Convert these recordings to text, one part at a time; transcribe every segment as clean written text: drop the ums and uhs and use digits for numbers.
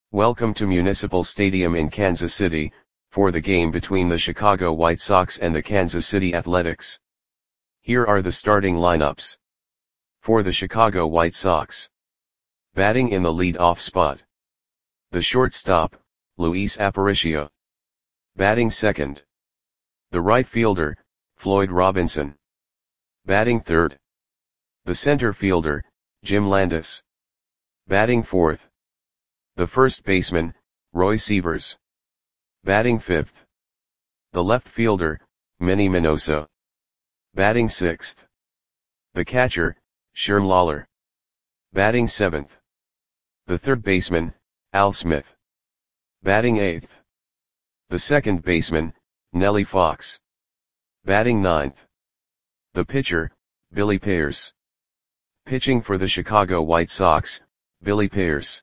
Welcome to Municipal Stadium in Kansas City, for the game between the Chicago White Sox and the Kansas City Athletics. Here are the starting lineups. For the Chicago White Sox. Batting in the lead-off spot. The shortstop, Luis Aparicio. Batting second. The right fielder, Floyd Robinson. Batting third. The center fielder, Jim Landis. Batting fourth. The first baseman, Roy Sievers. Batting fifth. The left fielder, Manny Minoso. Batting sixth. The catcher, Sherm Lawler. Batting seventh. The third baseman, Al Smith. Batting eighth. The second baseman, Nellie Fox. Batting ninth. The pitcher, Billy Pierce. Pitching for the Chicago White Sox, Billy Pierce.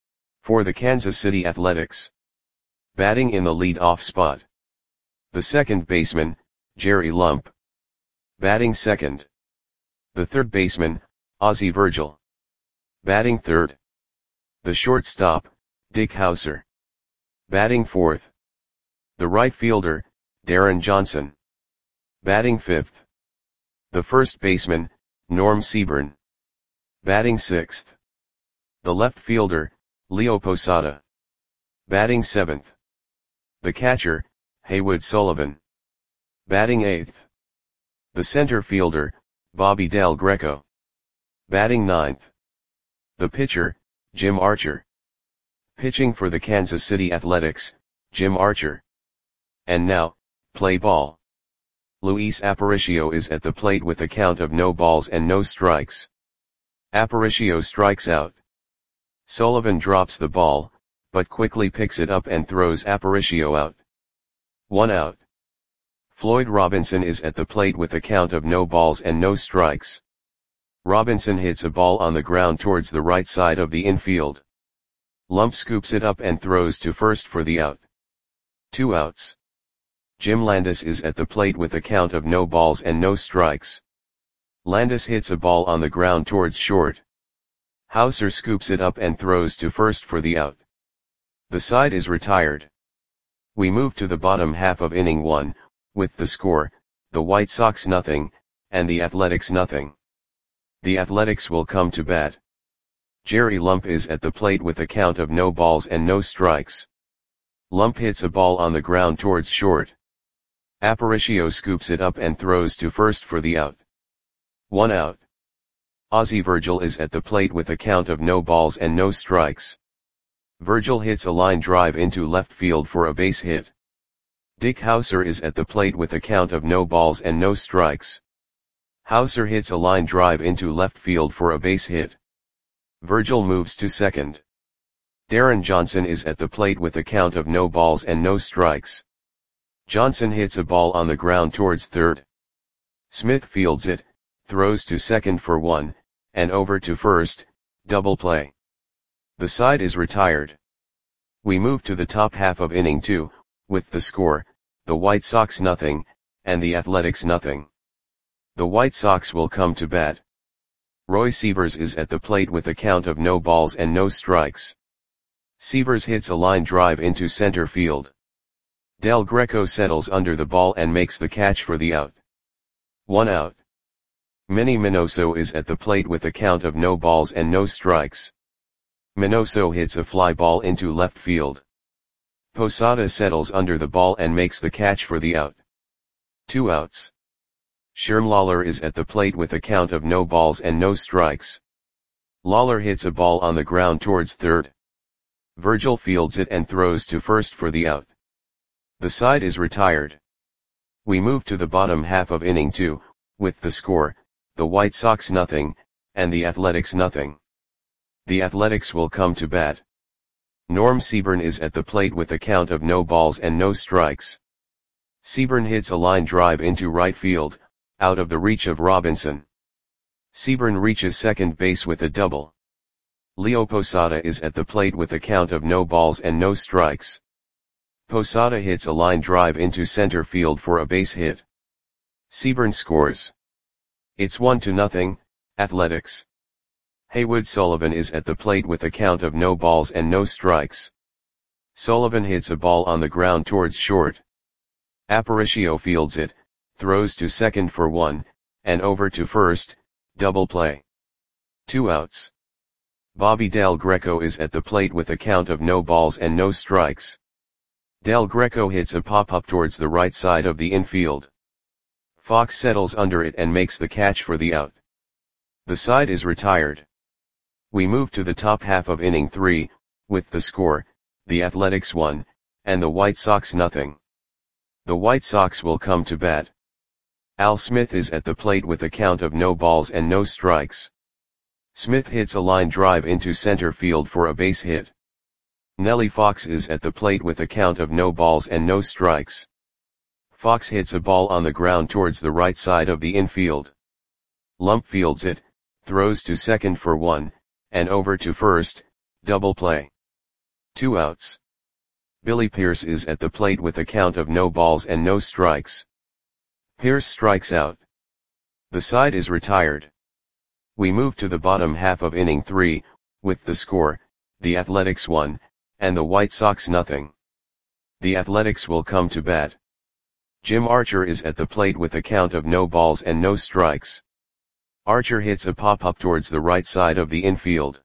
For the Kansas City Athletics. Batting in the lead-off spot. The second baseman, Jerry Lump. Batting second. The third baseman, Ozzie Virgil. Batting third. The shortstop, Dick Howser. Batting fourth. The right fielder, Darren Johnson. Batting fifth. The first baseman, Norm Seaburn. Batting sixth. The left fielder, Leo Posada. Batting seventh. The catcher, Haywood Sullivan. Batting eighth. The center fielder, Bobby Del Greco. Batting ninth. The pitcher, Jim Archer. Pitching for the Kansas City Athletics, Jim Archer. And now, play ball. Luis Aparicio is at the plate with a count of no balls and no strikes. Aparicio strikes out. Sullivan drops the ball, but quickly picks it up and throws Aparicio out. 1 out. Floyd Robinson is at the plate with a count of no balls and no strikes. Robinson hits a ball on the ground towards the right side of the infield. Lump scoops it up and throws to first for the out. 2 outs. Jim Landis is at the plate with a count of no balls and no strikes. Landis hits a ball on the ground towards short. Howser scoops it up and throws to first for the out. The side is retired. We move to the bottom half of inning 1, with the score, the White Sox 0, and the Athletics 0. The Athletics will come to bat. Jerry Lump is at the plate with a count of no balls and no strikes. Lump hits a ball on the ground towards short. Aparicio scoops it up and throws to first for the out. 1 out. Ozzie Virgil is at the plate with a count of no balls and no strikes. Virgil hits a line drive into left field for a base hit. Dick Howser is at the plate with a count of no balls and no strikes. Howser hits a line drive into left field for a base hit. Virgil moves to second. Darren Johnson is at the plate with a count of no balls and no strikes. Johnson hits a ball on the ground towards third. Smith fields it, throws to second for 1, and over to first, double play. The side is retired. We move to the top half of inning 2, with the score, the White Sox 0, and the Athletics 0. The White Sox will come to bat. Roy Sievers is at the plate with a count of no balls and no strikes. Sievers hits a line drive into center field. Del Greco settles under the ball and makes the catch for the out. 1 out. Manny Minoso is at the plate with a count of no balls and no strikes. Minoso hits a fly ball into left field. Posada settles under the ball and makes the catch for the out. 2 outs. Sherm Lawler is at the plate with a count of no balls and no strikes. Lawler hits a ball on the ground towards third. Virgil fields it and throws to first for the out. The side is retired. We move to the bottom half of inning 2, with the score, the White Sox 0, and the Athletics 0. The Athletics will come to bat. Norm Seaburn is at the plate with a count of no balls and no strikes. Seaburn hits a line drive into right field, out of the reach of Robinson. Seaburn reaches second base with a double. Leo Posada is at the plate with a count of no balls and no strikes. Posada hits a line drive into center field for a base hit. Seaburn scores. It's 1-0, Athletics. Haywood Sullivan is at the plate with a count of no balls and no strikes. Sullivan hits a ball on the ground towards short. Aparicio fields it, throws to second for 1, and over to first, double play. 2 outs. Bobby Del Greco is at the plate with a count of no balls and no strikes. Del Greco hits a pop-up towards the right side of the infield. Fox settles under it and makes the catch for the out. The side is retired. We move to the top half of inning 3, with the score, the Athletics 1, and the White Sox nothing. The White Sox will come to bat. Al Smith is at the plate with a count of no balls and no strikes. Smith hits a line drive into center field for a base hit. Nellie Fox is at the plate with a count of no balls and no strikes. Fox hits a ball on the ground towards the right side of the infield. Lump fields it, throws to second for 1, and over to first, double play. 2 outs. Billy Pierce is at the plate with a count of no balls and no strikes. Pierce strikes out. The side is retired. We move to the bottom half of inning 3, with the score, the Athletics 1, and the White Sox nothing. The Athletics will come to bat. Jim Archer is at the plate with a count of no balls and no strikes. Archer hits a pop-up towards the right side of the infield.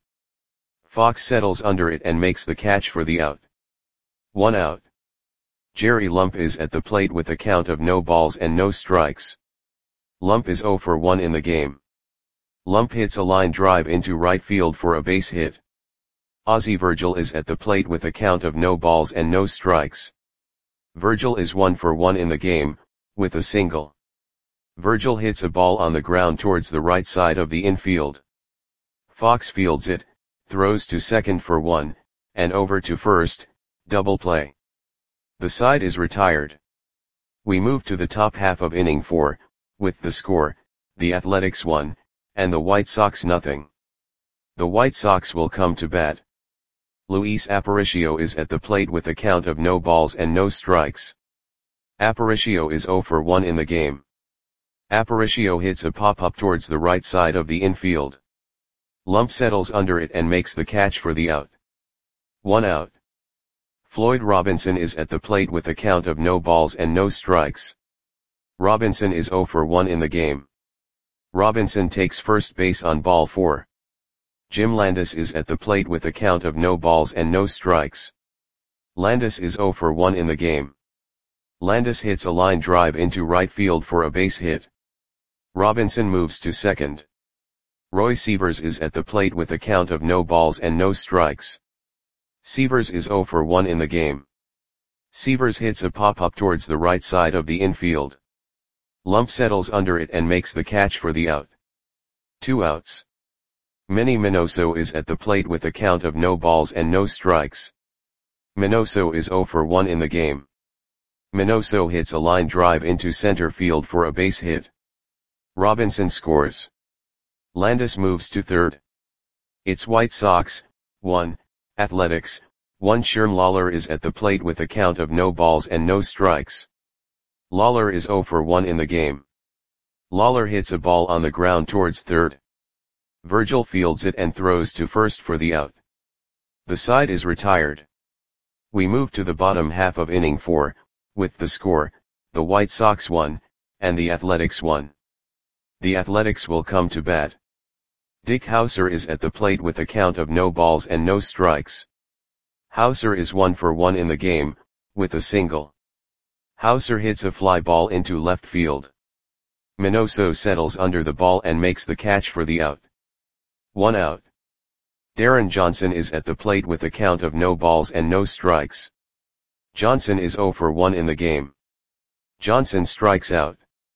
Fox settles under it and makes the catch for the out. 1 out. Jerry Lump is at the plate with a count of no balls and no strikes. Lump is 0 for 1 in the game. Lump hits a line drive into right field for a base hit. Ozzie Virgil is at the plate with a count of no balls and no strikes. Virgil is 1 for 1 in the game, with a single. Virgil hits a ball on the ground towards the right side of the infield. Fox fields it, throws to second for 1, and over to first, double play. The side is retired. We move to the top half of inning 4, with the score, the Athletics 1, and the White Sox nothing. The White Sox will come to bat. Luis Aparicio is at the plate with a count of no balls and no strikes. Aparicio is 0 for 1 in the game. Aparicio hits a pop-up towards the right side of the infield. Lump settles under it and makes the catch for the out. 1 out. Floyd Robinson is at the plate with a count of no balls and no strikes. Robinson is 0 for 1 in the game. Robinson takes first base on ball 4. Jim Landis is at the plate with a count of no balls and no strikes. Landis is 0 for 1 in the game. Landis hits a line drive into right field for a base hit. Robinson moves to second. Roy Sievers is at the plate with a count of no balls and no strikes. Sievers is 0 for 1 in the game. Sievers hits a pop-up towards the right side of the infield. Lump settles under it and makes the catch for the out. 2 outs. Manny Minoso is at the plate with a count of no balls and no strikes. Minoso is 0 for 1 in the game. Minoso hits a line drive into center field for a base hit. Robinson scores. Landis moves to third. It's White Sox, 1, Athletics, 1. Sherm Lawler is at the plate with a count of no balls and no strikes. Lawler is 0 for 1 in the game. Lawler hits a ball on the ground towards third. Virgil fields it and throws to first for the out. The side is retired. We move to the bottom half of inning 4, with the score, the White Sox 1, and the Athletics 1. The Athletics will come to bat. Dick Hauser is at the plate with a count of no balls and no strikes. Hauser is 1 for 1 in the game, with a single. Hauser hits a fly ball into left field. Minoso settles under the ball and makes the catch for the out. 1 out. Darren Johnson is at the plate with a count of no balls and no strikes. Johnson is 0 for 1 in the game. Johnson strikes out.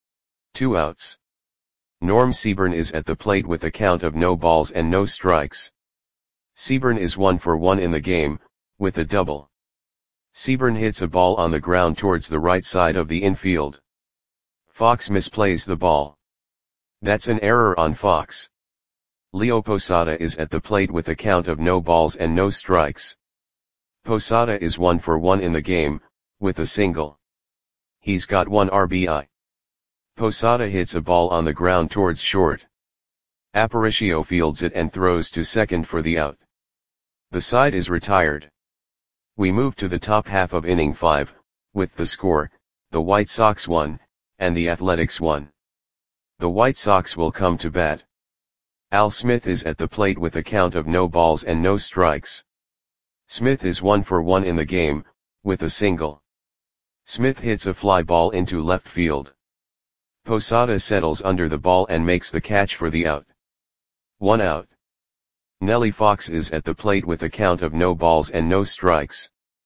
2 outs. Norm Seaburn is at the plate with a count of no balls and no strikes. Seaburn is 1 for 1 in the game, with a double. Seaburn hits a ball on the ground towards the right side of the infield. Fox misplays the ball. That's an error on Fox. Leo Posada is at the plate with a count of no balls and no strikes. Posada is 1 for 1 in the game, with a single. He's got 1 RBI. Posada hits a ball on the ground towards short. Aparicio fields it and throws to second for the out. The side is retired. We move to the top half of inning 5, with the score, the White Sox 1, and the Athletics 1. The White Sox will come to bat. Al Smith is at the plate with a count of no balls and no strikes. Smith is 1 for 1 in the game, with a single. Smith hits a fly ball into left field. Posada settles under the ball and makes the catch for the out. 1 out. Nellie Fox is at the plate with a count of no balls and no strikes.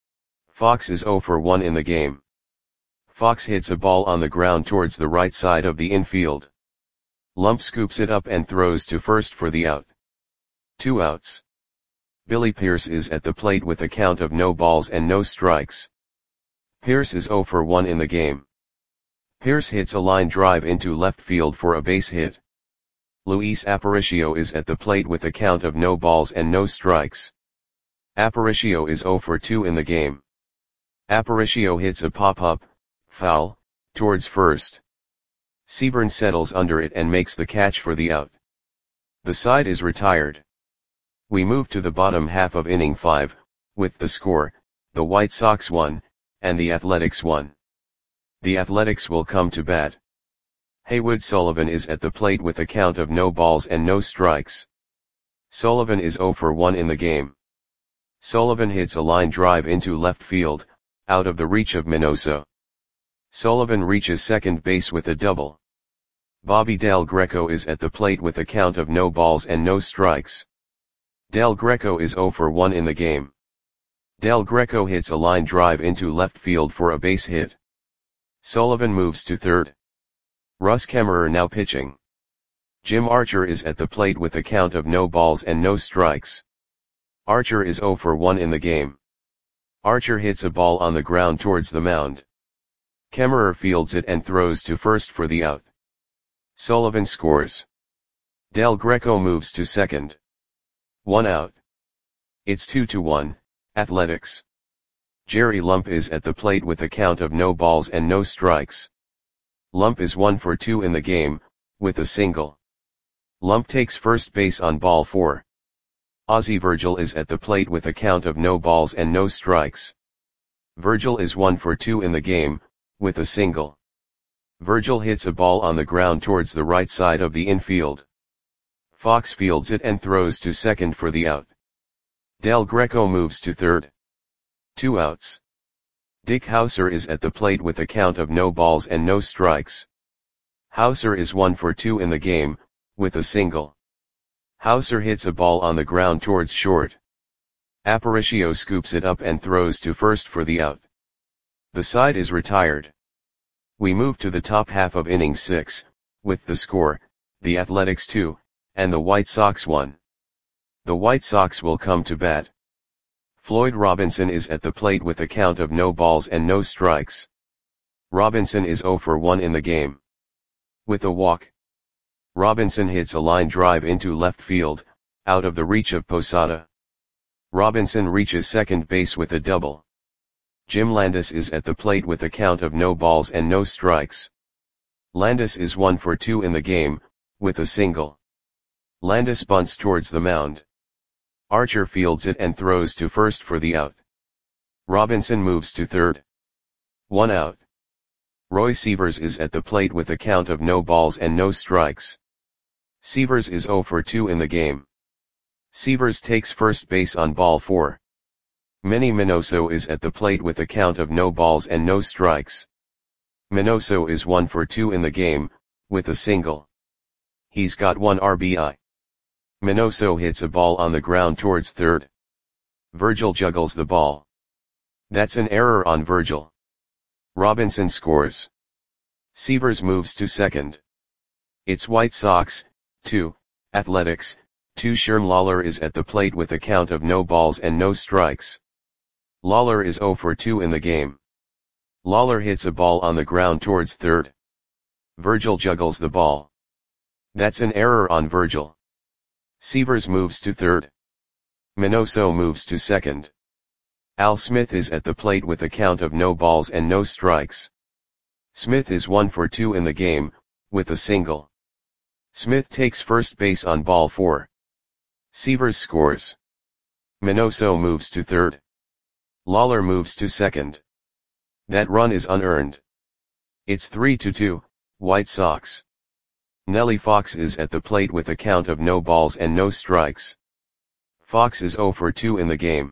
Fox is 0 for 1 in the game. Fox hits a ball on the ground towards the right side of the infield. Lump scoops it up and throws to first for the out. 2 outs. Billy Pierce is at the plate with a count of no balls and no strikes. Pierce is 0 for 1 in the game. Pierce hits a line drive into left field for a base hit. Luis Aparicio is at the plate with a count of no balls and no strikes. Aparicio is 0 for 2 in the game. Aparicio hits a pop-up, foul, towards first. Seaburn settles under it and makes the catch for the out. The side is retired. We move to the bottom half of inning 5, with the score, the White Sox 1, and the Athletics 1. The Athletics will come to bat. Haywood Sullivan is at the plate with a count of no balls and no strikes. Sullivan is 0 for 1 in the game. Sullivan hits a line drive into left field, out of the reach of Minoso. Sullivan reaches second base with a double. Bobby Del Greco is at the plate with a count of no balls and no strikes. Del Greco is 0 for 1 in the game. Del Greco hits a line drive into left field for a base hit. Sullivan moves to third. Russ Kemmerer now pitching. Jim Archer is at the plate with a count of no balls and no strikes. Archer is 0 for 1 in the game. Archer hits a ball on the ground towards the mound. Kemmerer fields it and throws to first for the out. Sullivan scores. Del Greco moves to second. 1 out. It's 2-1, Athletics. Jerry Lump is at the plate with a count of no balls and no strikes. Lump is 1 for 2 in the game, with a single. Lump takes first base on ball 4. Ozzie Virgil is at the plate with a count of no balls and no strikes. Virgil is 1 for 2 in the game, with a single. Virgil hits a ball on the ground towards the right side of the infield. Fox fields it and throws to second for the out. Del Greco moves to third. 2 outs. Dick Hauser is at the plate with a count of no balls and no strikes. Hauser is 1 for 2 in the game, with a single. Hauser hits a ball on the ground towards short. Aparicio scoops it up and throws to first for the out. The side is retired. We move to the top half of inning 6, with the score, the Athletics 2, and the White Sox 1. The White Sox will come to bat. Floyd Robinson is at the plate with a count of no balls and no strikes. Robinson is 0 for 1 in the game. With a walk. Robinson hits a line drive into left field, out of the reach of Posada. Robinson reaches second base with a double. Jim Landis is at the plate with a count of no balls and no strikes. Landis is 1 for 2 in the game, with a single. Landis bunts towards the mound. Archer fields it and throws to first for the out. Robinson moves to third. 1 out. Roy Sievers is at the plate with a count of no balls and no strikes. Sievers is 0 for 2 in the game. Sievers takes first base on ball 4. Manny Minoso is at the plate with a count of no balls and no strikes. Minoso is 1 for 2 in the game, with a single. He's got 1 RBI. Minoso hits a ball on the ground towards third. Virgil juggles the ball. That's an error on Virgil. Robinson scores. Sievers moves to second. It's White Sox, 2, Athletics, 2. Sherm Lawler is at the plate with a count of no balls and no strikes. Lawler is 0 for 2 in the game. Lawler hits a ball on the ground towards third. Virgil juggles the ball. That's an error on Virgil. Sievers moves to third. Minoso moves to second. Al Smith is at the plate with a count of no balls and no strikes. Smith is 1 for 2 in the game, with a single. Smith takes first base on ball 4. Sievers scores. Minoso moves to third. Lawler moves to second. That run is unearned. It's 3-2, White Sox. Nellie Fox is at the plate with a count of no balls and no strikes. Fox is 0 for 2 in the game.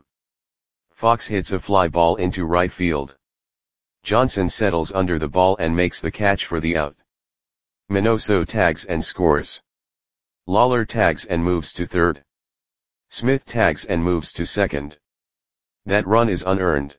Fox hits a fly ball into right field. Johnson settles under the ball and makes the catch for the out. Minoso tags and scores. Lawler tags and moves to third. Smith tags and moves to second. That run is unearned.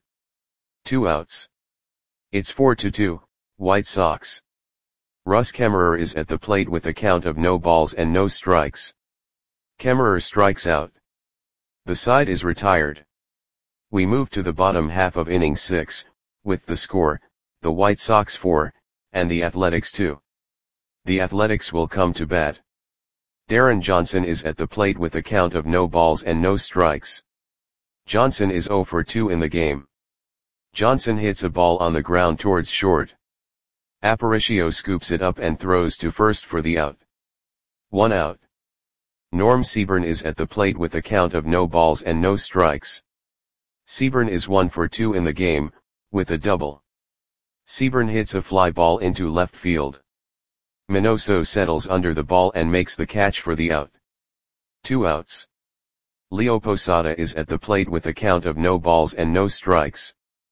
2 outs. It's 4-2, White Sox. Russ Kemmerer is at the plate with a count of no balls and no strikes. Kemmerer strikes out. The side is retired. We move to the bottom half of inning 6, with the score, the White Sox 4, and the Athletics 2. The Athletics will come to bat. Darren Johnson is at the plate with a count of no balls and no strikes. Johnson is 0 for 2 in the game. Johnson hits a ball on the ground towards short. Aparicio scoops it up and throws to first for the out. 1 out. Norm Seaburn is at the plate with a count of no balls and no strikes. Seaburn is 1 for 2 in the game, with a double. Seaburn hits a fly ball into left field. Minoso settles under the ball and makes the catch for the out. 2 outs. Leo Posada is at the plate with a count of no balls and no strikes.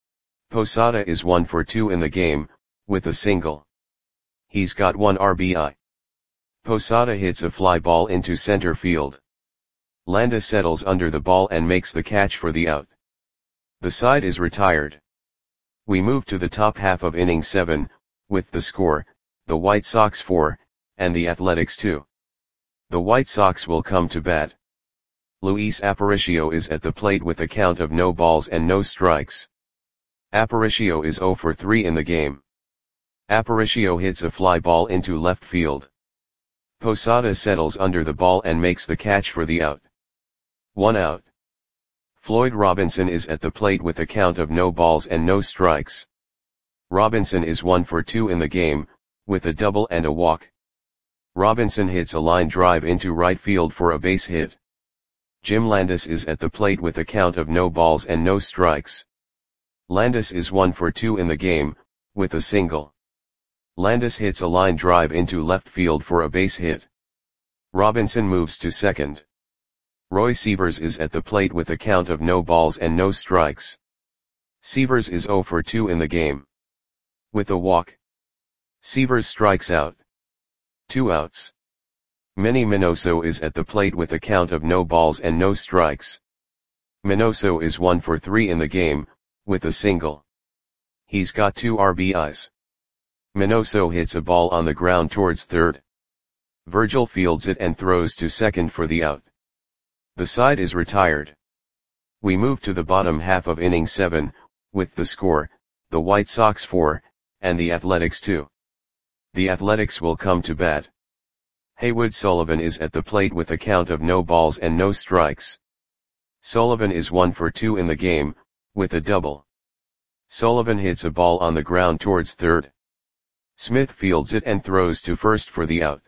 Posada is 1 for 2 in the game, with a single. He's got 1 RBI. Posada hits a fly ball into center field. Landa settles under the ball and makes the catch for the out. The side is retired. We move to the top half of inning 7, with the score, the White Sox 4, and the Athletics 2. The White Sox will come to bat. Luis Aparicio is at the plate with a count of no balls and no strikes. Aparicio is 0 for 3 in the game. Aparicio hits a fly ball into left field. Posada settles under the ball and makes the catch for the out. 1 out. Floyd Robinson is at the plate with a count of no balls and no strikes. Robinson is 1 for 2 in the game, with a double and a walk. Robinson hits a line drive into right field for a base hit. Jim Landis is at the plate with a count of no balls and no strikes. Landis is 1 for 2 in the game, with a single. Landis hits a line drive into left field for a base hit. Robinson moves to second. Roy Sievers is at the plate with a count of no balls and no strikes. Sievers is 0 for 2 in the game. With a walk. Sievers strikes out. 2 outs. Manny Minoso is at the plate with a count of no balls and no strikes. Minoso is 1 for 3 in the game, with a single. He's got 2 RBIs. Minoso hits a ball on the ground towards third. Virgil fields it and throws to second for the out. The side is retired. We move to the bottom half of inning 7, with the score, the White Sox 4, and the Athletics 2. The Athletics will come to bat. Haywood Sullivan is at the plate with a count of no balls and no strikes. Sullivan is 1 for 2 in the game, with a double. Sullivan hits a ball on the ground towards third. Smith fields it and throws to first for the out.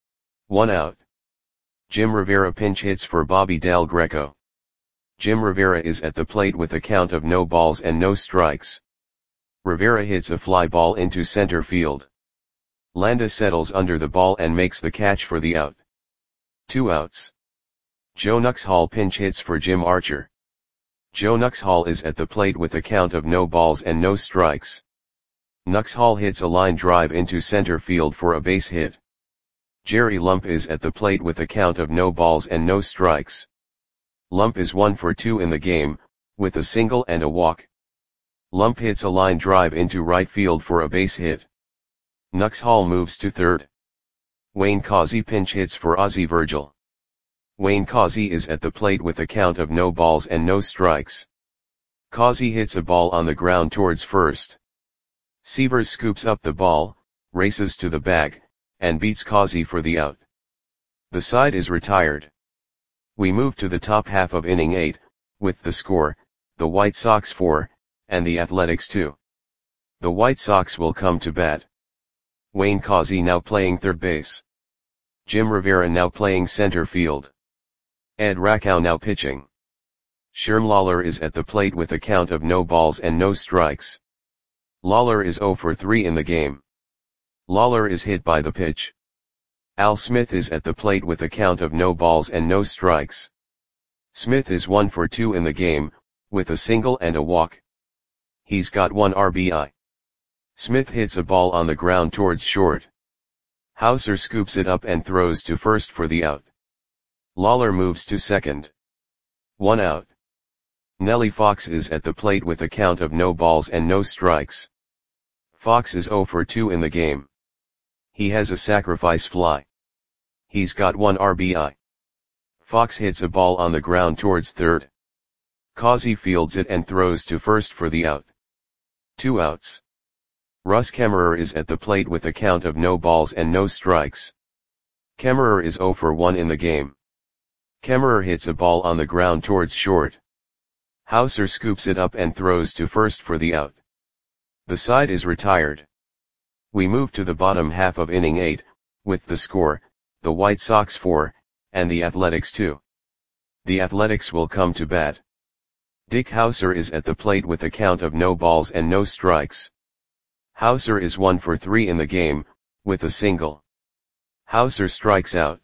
1 out. Jim Rivera pinch hits for Bobby Del Greco. Jim Rivera is at the plate with a count of no balls and no strikes. Rivera hits a fly ball into center field. Landa settles under the ball and makes the catch for the out. 2 outs. Joe Nuxhall pinch hits for Jim Archer. Joe Nuxhall is at the plate with a count of no balls and no strikes. Nuxhall hits a line drive into center field for a base hit. Jerry Lump is at the plate with a count of no balls and no strikes. Lump is 1 for 2 in the game, with a single and a walk. Lump hits a line drive into right field for a base hit. Nuxhall moves to third. Wayne Causey pinch hits for Ozzie Virgil. Wayne Causey is at the plate with a count of no balls and no strikes. Causey hits a ball on the ground towards first. Sievers scoops up the ball, races to the bag, and beats Causey for the out. The side is retired. We move to the top half of inning 8, with the score, the White Sox 4, and the Athletics 2. The White Sox will come to bat. Wayne Causey now playing third base. Jim Rivera now playing center field. Ed Rakow now pitching. Sherm Lawler is at the plate with a count of no balls and no strikes. Lawler is 0 for 3 in the game. Lawler is hit by the pitch. Al Smith is at the plate with a count of no balls and no strikes. Smith is 1 for 2 in the game, with a single and a walk. He's got 1 RBI. Smith hits a ball on the ground towards short. Hauser scoops it up and throws to first for the out. Lawler moves to second. 1 out. Nellie Fox is at the plate with a count of no balls and no strikes. Fox is 0 for 2 in the game. He has a sacrifice fly. He's got 1 RBI. Fox hits a ball on the ground towards third. Causey fields it and throws to first for the out. 2 outs. Russ Kemmerer is at the plate with a count of no balls and no strikes. Kemmerer is 0 for 1 in the game. Kemmerer hits a ball on the ground towards short. Hauser scoops it up and throws to first for the out. The side is retired. We move to the bottom half of inning 8, with the score, the White Sox 4, and the Athletics 2. The Athletics will come to bat. Dick Hauser is at the plate with a count of no balls and no strikes. Hauser is 1 for 3 in the game, with a single. Hauser strikes out.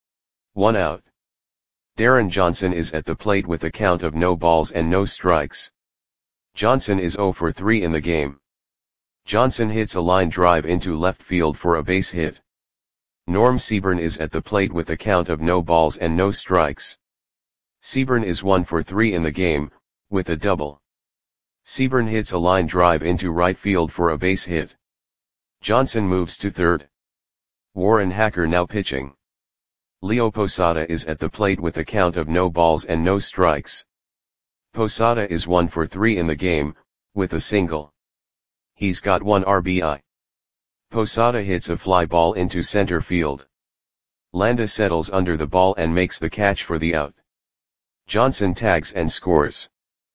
1 out. Darren Johnson is at the plate with a count of no balls and no strikes. Johnson is 0 for 3 in the game. Johnson hits a line drive into left field for a base hit. Norm Seaburn is at the plate with a count of no balls and no strikes. Seaburn is 1 for 3 in the game, with a double. Seaburn hits a line drive into right field for a base hit. Johnson moves to third. Warren Hacker now pitching. Leo Posada is at the plate with a count of no balls and no strikes. Posada is 1 for 3 in the game, with a single. He's got 1 RBI. Posada hits a fly ball into center field. Landa settles under the ball and makes the catch for the out. Johnson tags and scores.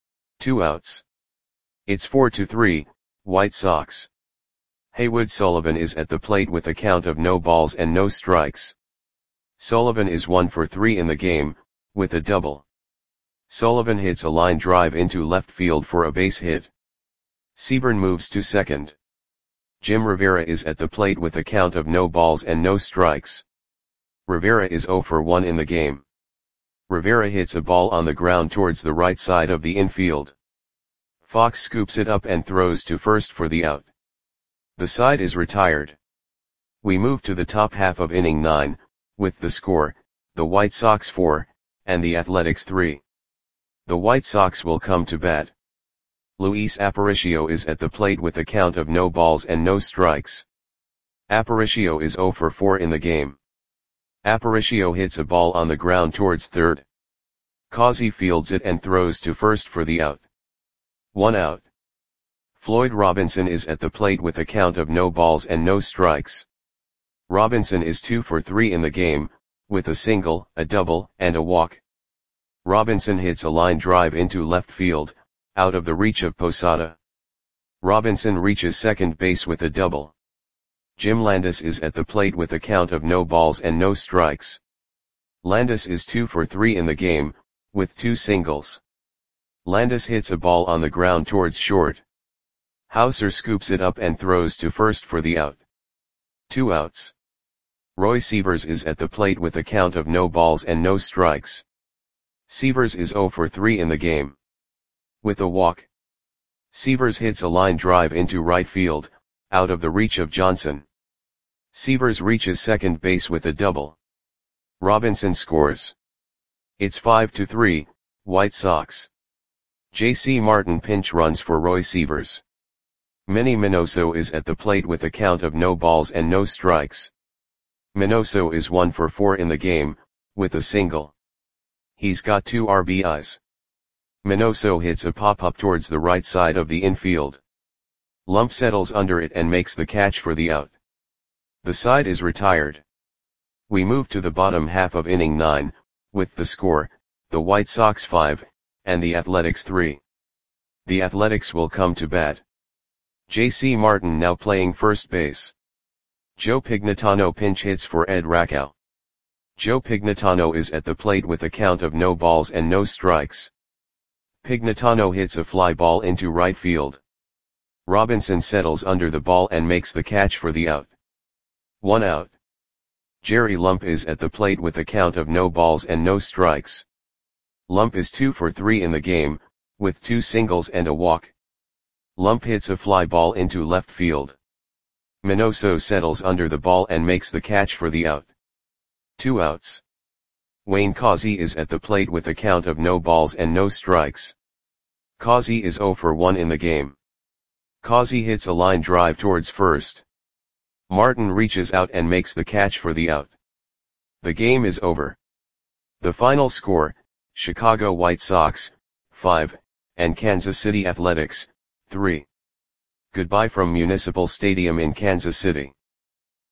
2 outs. It's 4-3, White Sox. Haywood Sullivan is at the plate with a count of no balls and no strikes. Sullivan is 1 for 3 in the game, with a double. Sullivan hits a line drive into left field for a base hit. Seaburn moves to second. Jim Rivera is at the plate with a count of no balls and no strikes. Rivera is 0 for 1 in the game. Rivera hits a ball on the ground towards the right side of the infield. Fox scoops it up and throws to first for the out. The side is retired. We move to the top half of inning 9, with the score, the White Sox 4, and the Athletics 3. The White Sox will come to bat. Luis Aparicio is at the plate with a count of no balls and no strikes. Aparicio is 0 for 4 in the game. Aparicio hits a ball on the ground towards third. Causey fields it and throws to first for the out. 1 out. Floyd Robinson is at the plate with a count of no balls and no strikes. Robinson is 2 for 3 in the game, with a single, a double, and a walk. Robinson hits a line drive into left field, out of the reach of Posada. Robinson reaches second base with a double. Jim Landis is at the plate with a count of no balls and no strikes. Landis is 2 for 3 in the game, with 2 singles. Landis hits a ball on the ground towards short. Hauser scoops it up and throws to first for the out. 2 outs. Roy Sievers is at the plate with a count of no balls and no strikes. Sievers is 0 for 3 in the game. With a walk. Sievers hits a line drive into right field, out of the reach of Johnson. Sievers reaches second base with a double. Robinson scores. It's 5-3, White Sox. J.C. Martin pinch runs for Roy Sievers. Manny Minoso is at the plate with a count of no balls and no strikes. Minoso is 1 for 4 in the game, with a single. He's got 2 RBIs. Minoso hits a pop-up towards the right side of the infield. Lump settles under it and makes the catch for the out. The side is retired. We move to the bottom half of inning 9, with the score, the White Sox 5, and the Athletics 3. The Athletics will come to bat. J.C. Martin now playing first base. Joe Pignatano pinch hits for Ed Rakow. Joe Pignatano is at the plate with a count of no balls and no strikes. Pignatano hits a fly ball into right field. Robinson settles under the ball and makes the catch for the out. 1 out. Jerry Lump is at the plate with a count of no balls and no strikes. Lump is 2 for 3 in the game, with 2 singles and a walk. Lump hits a fly ball into left field. Minoso settles under the ball and makes the catch for the out. 2 outs. Wayne Causey is at the plate with a count of no balls and no strikes. Causey is 0 for 1 in the game. Causey hits a line drive towards first. Martin reaches out and makes the catch for the out. The game is over. The final score, Chicago White Sox, 5, and Kansas City Athletics, 3. Goodbye from Municipal Stadium in Kansas City.